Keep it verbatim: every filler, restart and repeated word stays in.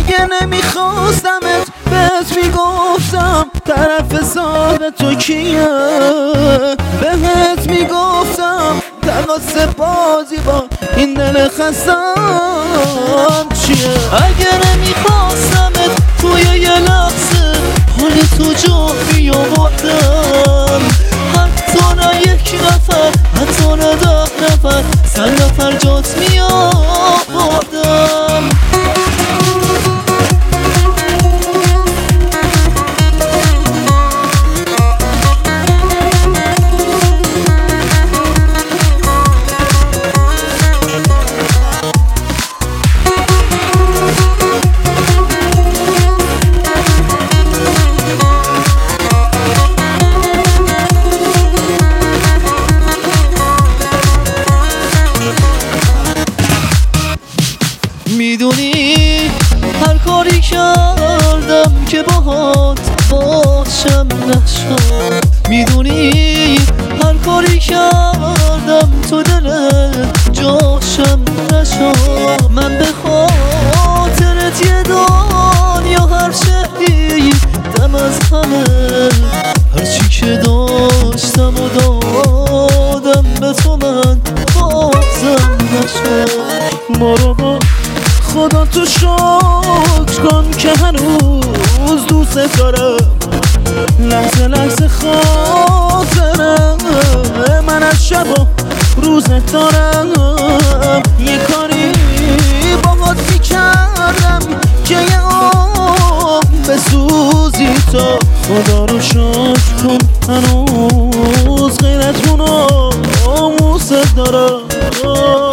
اگه نمیخواستمت بهت میگفتم طرف صاحب تو کیه، بهت میگفتم تقاس بازی با این دل خستم چیه. اگه نمیخواستمت توی یه لحظه حال تو جا بیاوردم، حتی نه یک نفر حتی نه ده نفر صد نفر جات میآوردم. میدونی هر کاری کردم که باهات باشم نشد، میدونی هر کاری کردم تو دلت جاشم نشد. من به خاطرت یه دنیا هر شهری دم از همه، هرچی که داشتم و دادم به تو من بازم نشد. ما رو با خدا تو شکر کن که هنوز دوست دارم، لحظه لحظه خاطرم من از شب و روزت دارم. یه کاری باهات میکردم که یه عمر بسوزی تا، خدا رو شکر کن هنوز غیرتونو موست دارم.